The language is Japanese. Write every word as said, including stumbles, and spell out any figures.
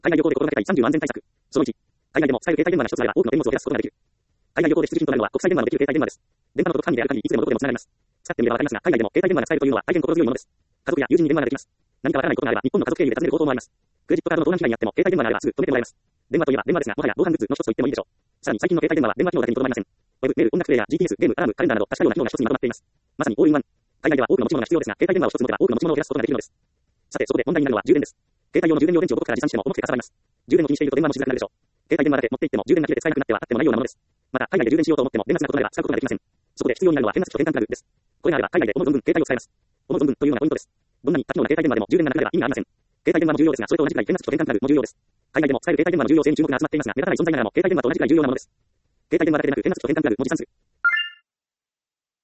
海外旅行で心がけたいさんじゅう安全対策。そのいち、海外でも使える携帯電話が一つあれば多くの手荷物を減らすことができる。海外旅行で必需品となるのは国際電話のできる携帯電話です。電波の届く範囲である限りいつでもどこでもつながります。使ってみればわかりますが、海外でも携帯電話が使えるというのは大変心強いものです。家族や友人に電話ができます。何かわからないことがあれば日本の家族経由で尋ねる方法もあります。クレジットカードの盗難被害にあっても携帯電話があればすぐ止めてもらえます。電話といえば電話ですが、もはや防犯グッズの一つと言ってもいいでしょう。さらに最近の携帯電話は電話機能だけにとどまりません。ウェブ、メール、音楽プレイヤー、ジーピーエス、ゲーム、アラーム、カレンダーなど多種多様な機能が一つにまとまっています。まさにオールインワン。海外では多くの持ち物が必要ですが、携帯電話を一つ持てば多くの持ち物を減らすことができるのです。さて、そこで問題になるのは充電です。携帯用の充電用電池をどこから持参しても重くてかさばります。充電を気にしていると電話もしづらくなるでしょう。携帯電話だけ持って行っても充電が切れて使えなくなってはあってもないようなものです。また、海外で充電しようと思っても電圧が異なれば使うことができません。そこで必要になるのは変圧器と変換プラグです。これがあれば海外で思う存分携帯を使えます。思う存分というのがポイントです。どんなに多機能な携帯電話でも充電がなくなれば意味がありません。携帯電話も重要ですが、それと同じくらい変圧器と変換プラグも重要です。海外でも使える携帯電話の重要性に注目が集まっていますが、目立たない存在ながらも携帯電話と同じくらい重要なものです。携帯電話だけでなく変圧器と変換プラグも持参する。